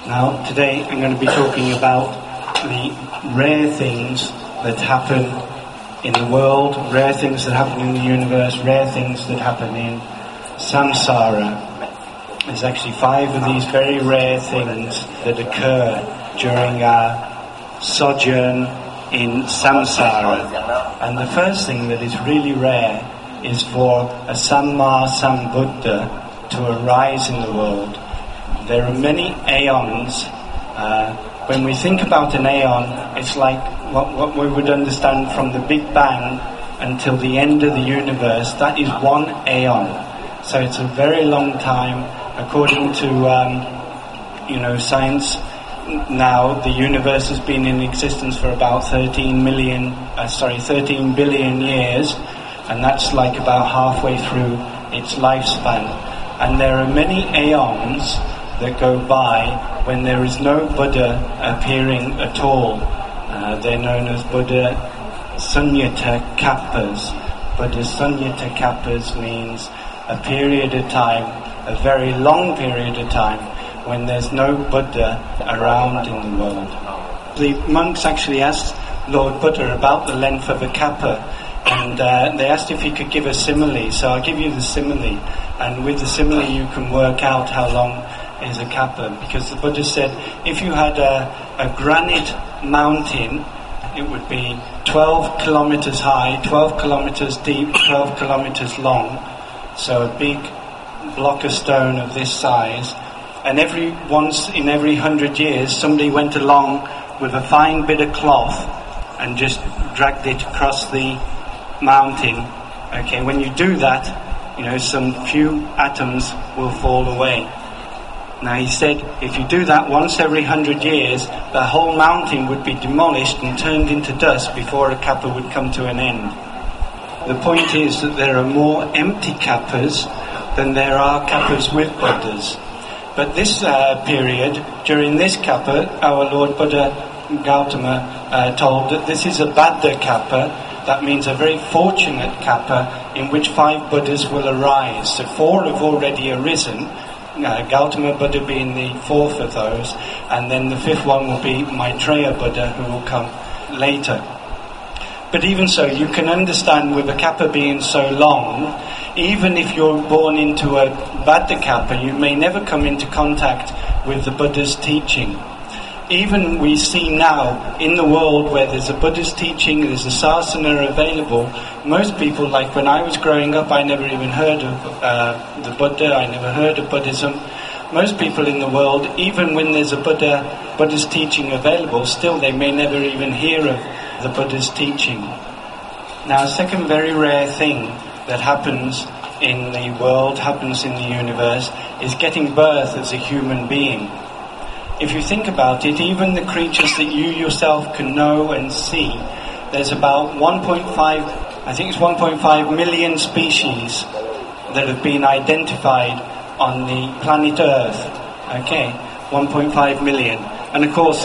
Now, today I'm going to be talking about the rare things that happen in the world, rare things that happen in the universe, rare things that happen in samsara. There's actually 5 of these very rare things that occur during our sojourn in samsara. And the first thing that is really rare is for a Samma Sambuddha to arise in the world. There are many aeons. When we think about an aeon, it's like what we would understand from the Big Bang until the end of the universe. That is one aeon. So it's a very long time. According to science, now the universe has been in existence for about 13 billion years, and that's like about halfway through its lifespan. And there are many aeons that go by when there is no Buddha appearing at all. They're known as Buddha Sunyata Kappas. Buddha Sunyata Kappas means a period of time, a very long period of time, when there's no Buddha around in the world. The monks actually asked Lord Buddha about the length of a kappa, and they asked if he could give a simile. So I'll give you the simile, and with the simile you can work out how long is a kappa, because the Buddha said if you had a granite mountain, it would be 12 kilometers high, 12 kilometers deep, 12 kilometers long, so a big block of stone of this size, and once in every 100 years somebody went along with a fine bit of cloth and just dragged it across the mountain. Okay, when you do that, some few atoms will fall away. Now he said if you do that once every 100 years, the whole mountain would be demolished and turned into dust before a kappa would come to an end. The point is that there are more empty kappas than there are kappas with Buddhas. But this period, during this kappa, our Lord Buddha Gautama told that this is a Baddha kappa. That means a very fortunate kappa in which 5 Buddhas will arise. So 4 have already arisen, Gautama Buddha being the 4th of those, and then the 5th one will be Maitreya Buddha, who will come later. But even so, you can understand with a kappa being so long, even if you're born into a Baddha kappa, you may never come into contact with the Buddha's teaching. Even we see now in the world where there's a Buddha's teaching, there's a sasana available, most people, like when I was growing up, I never even heard of the Buddha, I never heard of Buddhism. Most people in the world, even when there's a Buddha's teaching available, still they may never even hear of the Buddha's teaching. Now, a second very rare thing that happens in the world, happens in the universe, is getting birth as a human being. If you think about it, even the creatures that you yourself can know and see, there's about 1.5 million species that have been identified on the planet Earth. Okay, 1.5 million. And of course,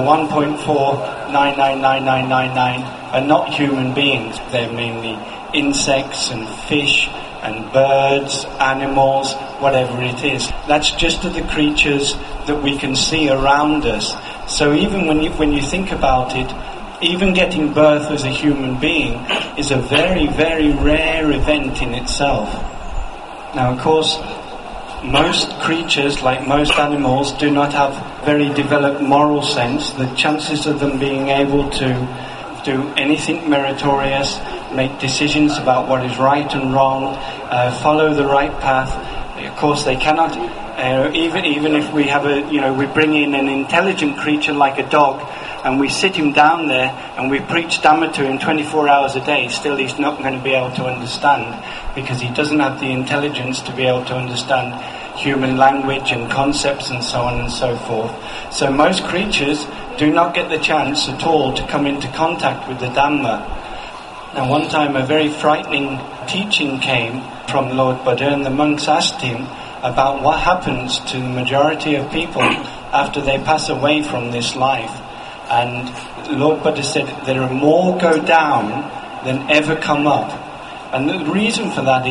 1.4999999 are not human beings. They're mainly insects and fish and birds, animals, whatever it is. That's just the creatures that we can see around us. So even when you think about it, even getting birth as a human being is a very, very rare event in itself. Now, of course, most creatures, like most animals, do not have very developed moral sense. The chances of them being able to do anything meritorious, make decisions about what is right and wrong, follow the right path. Of course, they cannot. Even if we have we bring in an intelligent creature like a dog, and we sit him down there and we preach Dhamma to him 24 hours a day, still he's not going to be able to understand, because he doesn't have the intelligence to be able to understand human language and concepts and so on and so forth. So most creatures do not get the chance at all to come into contact with the Dhamma. Now, one time a very frightening teaching came from Lord Buddha, and the monks asked him about what happens to the majority of people after they pass away from this life. And Lord Buddha said there are more go down than ever come up. And the reason for that is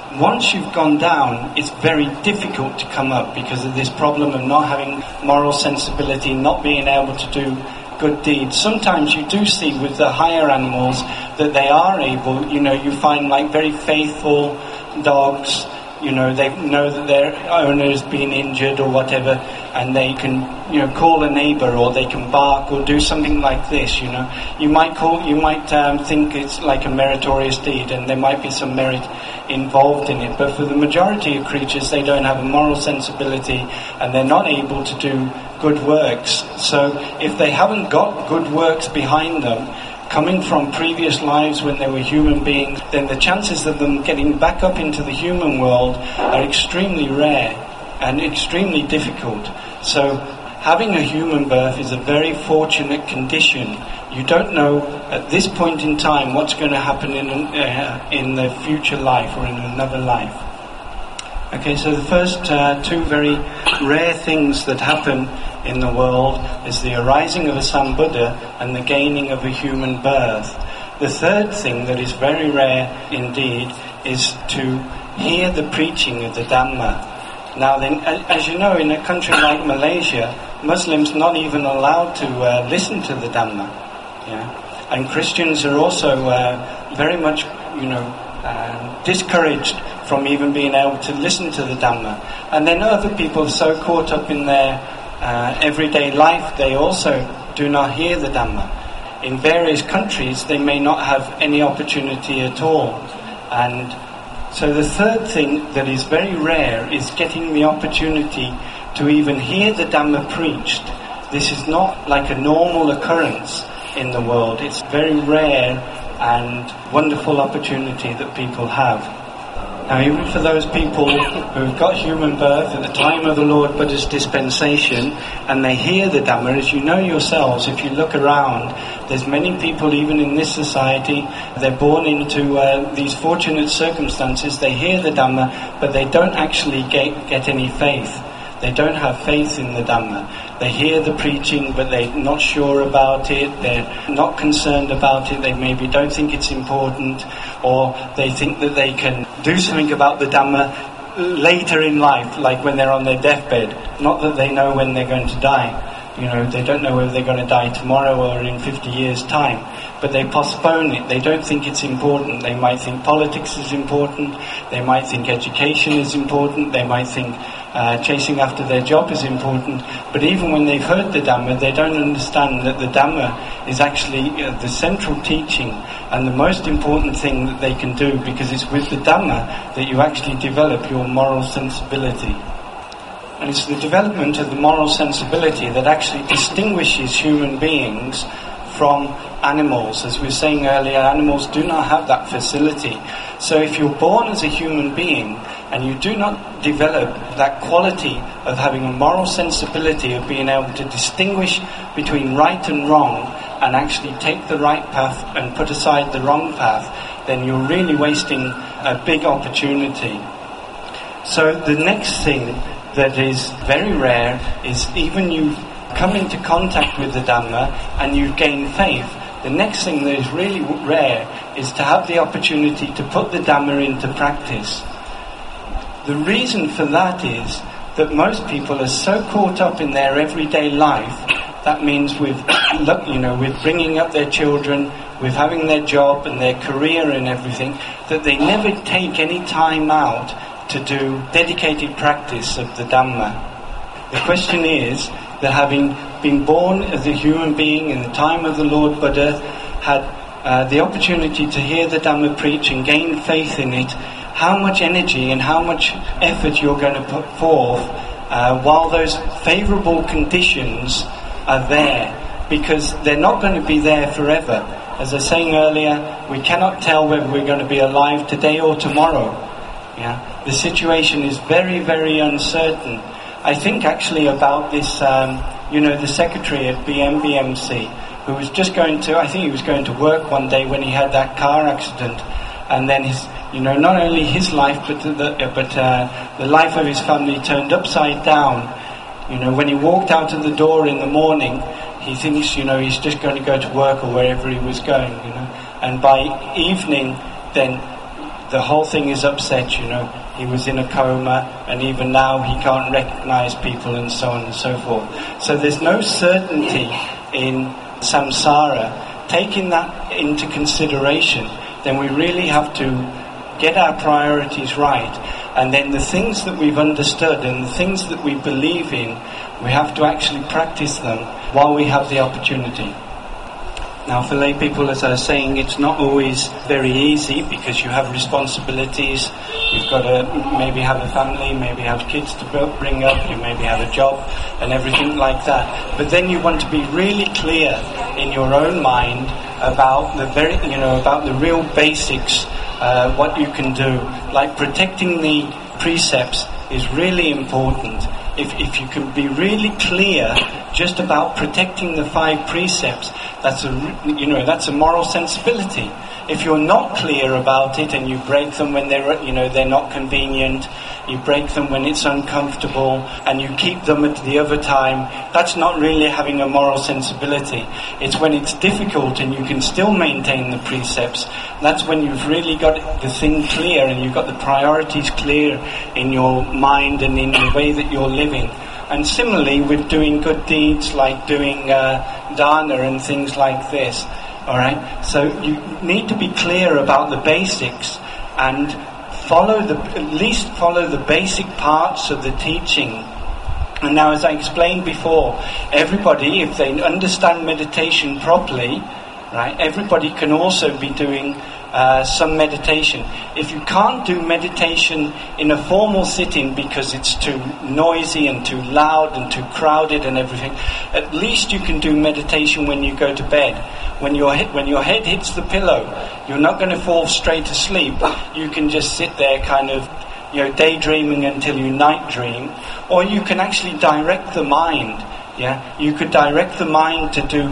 once you've gone down, it's very difficult to come up because of this problem of not having moral sensibility, not being able to do good deeds. Sometimes you do see with the higher animals that they are able, you find like very faithful dogs, they know that their owner has been injured or whatever, and they can, call a neighbour, or they can bark or do something like this, You might think it's like a meritorious deed, and there might be some merit involved in it, but for the majority of creatures, they don't have a moral sensibility, and they're not able to do good works. So if they haven't got good works behind them, coming from previous lives when they were human beings, then the chances of them getting back up into the human world are extremely rare and extremely difficult. So having a human birth is a very fortunate condition. You don't know at this point in time what's going to happen in the future life or in another life. Okay, so the first two very rare things that happen in the world is the arising of a Sambuddha and the gaining of a human birth. The third thing that is very rare indeed is to hear the preaching of the Dhamma. Now then, as you know, in a country like Malaysia, Muslims not even allowed to listen to the Dhamma. Yeah? And Christians are also very much, discouraged from even being able to listen to the Dhamma. And then other people are so caught up in their everyday life, they also do not hear the Dhamma. In various countries, they may not have any opportunity at all. And so the third thing that is very rare is getting the opportunity to even hear the Dhamma preached. This is not like a normal occurrence in the world. It's very rare and wonderful opportunity that people have. Now, even for those people who've got human birth at the time of the Lord Buddha's dispensation, and they hear the Dhamma, as you know yourselves, if you look around, there's many people, even in this society, they're born into these fortunate circumstances, they hear the Dhamma, but they don't actually get any faith. They don't have faith in the Dhamma. They hear the preaching, but they're not sure about it. They're not concerned about it. They maybe don't think it's important, or they think that they can do something about the Dhamma later in life, like when they're on their deathbed. Not that they know when they're going to die. They don't know whether they're going to die tomorrow or in 50 years' time. But they postpone it. They don't think it's important. They might think politics is important. They might think education is important. They might think chasing after their job is important. But even when they've heard the Dhamma, they don't understand that the Dhamma is actually the central teaching and the most important thing that they can do, because it's with the Dhamma that you actually develop your moral sensibility. And it's the development of the moral sensibility that actually distinguishes human beings from animals. As we were saying earlier, animals do not have that facility. So if you're born as a human being and you do not develop that quality of having a moral sensibility, of being able to distinguish between right and wrong and actually take the right path and put aside the wrong path, then you're really wasting a big opportunity. So the next thing that is very rare is even you come into contact with the Dhamma and you gain faith. The next thing that is really rare is to have the opportunity to put the Dhamma into practice. The reason for that is that most people are so caught up in their everyday life. That means with bringing up their children, with having their job and their career and everything, that they never take any time out to do dedicated practice of the Dhamma. The question is that having been born as a human being in the time of the Lord Buddha, had the opportunity to hear the Dhamma preach and gain faith in it, how much energy and how much effort you're going to put forth while those favourable conditions are there, because they're not going to be there forever. As I was saying earlier, we cannot tell whether we're going to be alive today or tomorrow. Yeah, the situation is very, very uncertain. I think actually about this, the secretary at BMBMC, who was just he was going to work one day when he had that car accident, and then not only his life but the life of his family turned upside down. When he walked out of the door in the morning, he thinks, he's just going to go to work or wherever he was going, and by evening, then the whole thing is upset, He was in a coma, and even now he can't recognize people, and so on and so forth. So there's no certainty in samsara. Taking that into consideration, then we really have to get our priorities right, and then the things that we've understood and the things that we believe in, we have to actually practice them while we have the opportunity. Now, for lay people, as I was saying, it's not always very easy because you have responsibilities. You've got to maybe have a family, maybe have kids to bring up, you maybe have a job and everything like that. But then you want to be really clear in your own mind about about the real basics, what you can do. Like protecting the precepts is really important. If you can be really clear just about protecting the 5 precepts, that's a moral sensibility. If you're not clear about it and you break them when they're not convenient, you break them when it's uncomfortable, and you keep them at the other time, that's not really having a moral sensibility. It's when it's difficult and you can still maintain the precepts, that's when you've really got the thing clear and you've got the priorities clear in your mind and in the way that you're living. And similarly with doing good deeds, like doing dana and things like this. Alright, so you need to be clear about the basics and at least follow the basic parts of the teaching. And now, as I explained before, everybody, if they understand meditation properly, right, everybody can also be doing some meditation. If you can't do meditation in a formal sitting because it's too noisy and too loud and too crowded and everything, at least you can do meditation when you go to bed. When your head hits the pillow, you're not going to fall straight asleep. You can just sit there kind of, daydreaming until you night dream. Or you can actually direct the mind. Yeah, you could direct the mind to do,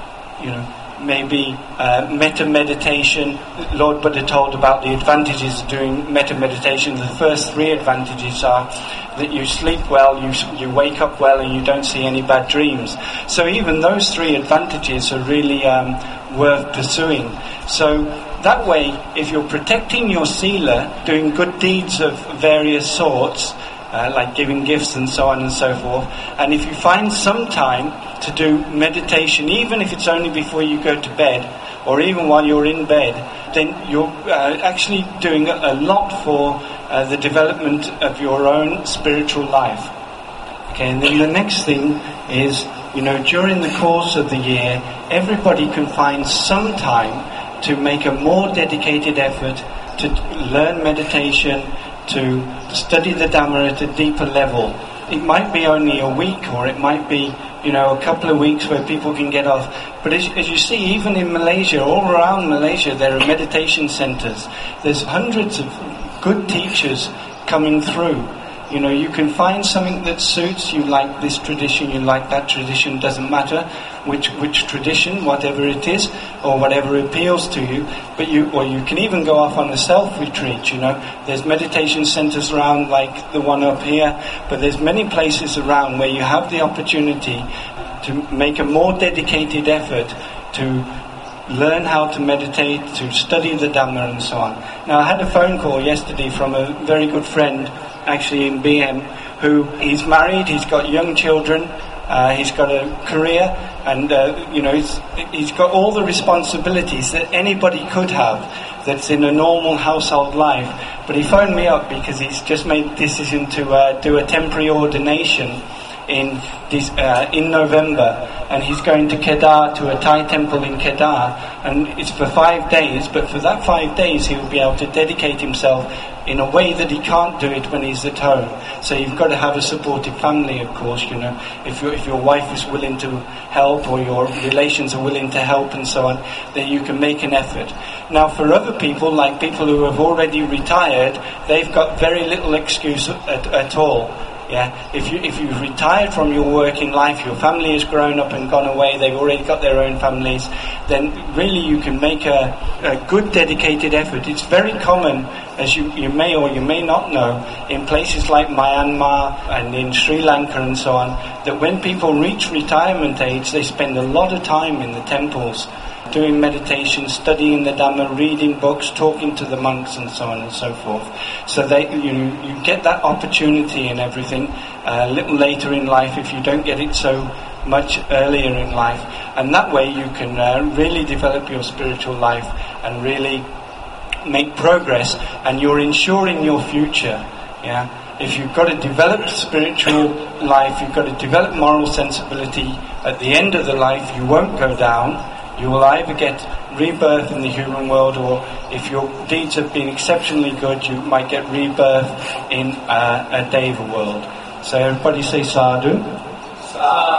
maybe metta meditation. Lord Buddha told about the advantages of doing metta meditation. The first 3 advantages are that you sleep well, you wake up well, and you don't see any bad dreams. So even those 3 advantages are really worth pursuing. So that way, if you're protecting your sila, doing good deeds of various sorts, like giving gifts and so on and so forth, and if you find some time to do meditation, even if it's only before you go to bed, or even while you're in bed, then you're actually doing a lot for the development of your own spiritual life. Okay, and then the next thing is, during the course of the year, everybody can find some time to make a more dedicated effort to learn meditation, to study the Dhamma at a deeper level. It might be only a week, or it might be, a couple of weeks where people can get off. But as you see, even in Malaysia, all around Malaysia, there are meditation centres. There's hundreds of good teachers coming through. You can find something that suits you, like this tradition, you like that tradition, doesn't matter which tradition, whatever it is, or whatever appeals to you. But you can even go off on a self-retreat, There's meditation centres around, like the one up here, but there's many places around where you have the opportunity to make a more dedicated effort to learn how to meditate, to study the Dhamma and so on. Now, I had a phone call yesterday from a very good friend, actually in BM, who he's married, he's got young children, he's got a career, and he's got all the responsibilities that anybody could have that's in a normal household life. But he phoned me up because he's just made the decision to do a temporary ordination in November, and he's going to Kedah, to a Thai temple in Kedah, and it's for 5 days, but for that 5 days he'll be able to dedicate himself in a way that he can't do it when he's at home. So you've got to have a supportive family, of course, if your wife is willing to help, or your relations are willing to help and so on, then you can make an effort. Now, for other people, like people who have already retired, they've got very little excuse at all. Yeah, if you've retired from your working life, your family has grown up and gone away, they've already got their own families, then really you can make a good dedicated effort. It's very common, as you may or you may not know, in places like Myanmar and in Sri Lanka and so on, that when people reach retirement age, they spend a lot of time in the temples doing meditation, studying the Dhamma, reading books, talking to the monks and so on and so forth. So you get that opportunity and everything a little later in life if you don't get it so much earlier in life. And that way you can really develop your spiritual life and really make progress, and you're ensuring your future. Yeah. If you've got to develop spiritual life, you've got to develop moral sensibility, at the end of the life you won't go down. You will either get rebirth in the human world, or if your deeds have been exceptionally good, you might get rebirth in a Deva world. So everybody say sadhu. Sadhu.